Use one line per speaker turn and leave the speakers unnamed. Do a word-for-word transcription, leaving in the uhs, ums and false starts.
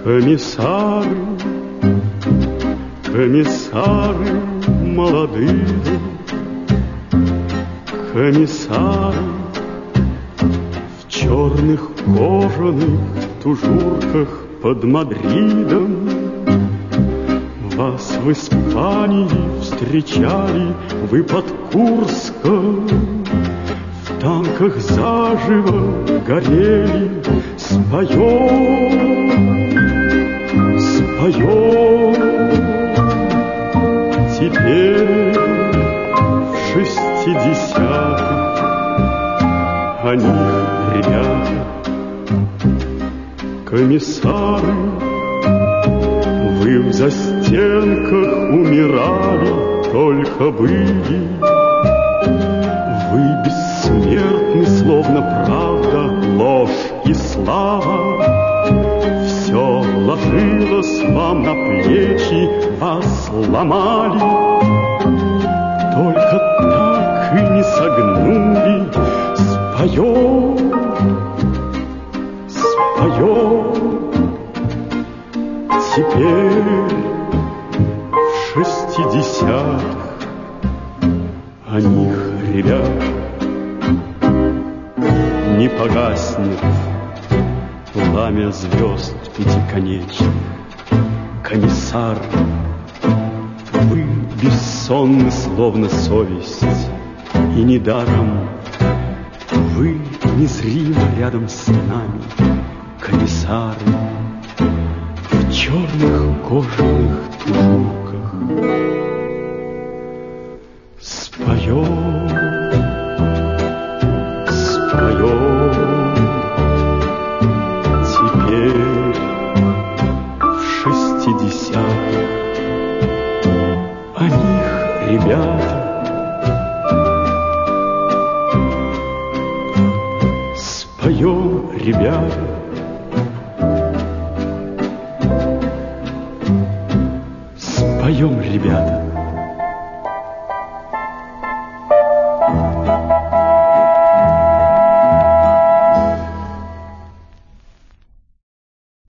Комиссары, комиссары молодые, комиссары в черных кожаных тужурках под Мадридом. Вас в Испании встречали вы под Курском, в танках заживо горели. Споем, споем теперь в шестидесятых о них, ребята, комиссары. Вы в застенках умирали, только были. Вы бессмертны, словно правда, ложь и слава. Все ложилось вам на плечи, вас ломали, только так и не согнули. Споем, споем теперь в шестидесятых о них, ребят. Не погаснет пламя звезд пятиконечных. Комиссар, вы бессонны, словно совесть, и недаром вы незримо рядом с нами, комиссары, в черных кожаных тужурках. Споем, споем теперь в шестидесятых о них, ребята. Споем, ребята. Споем, ребята.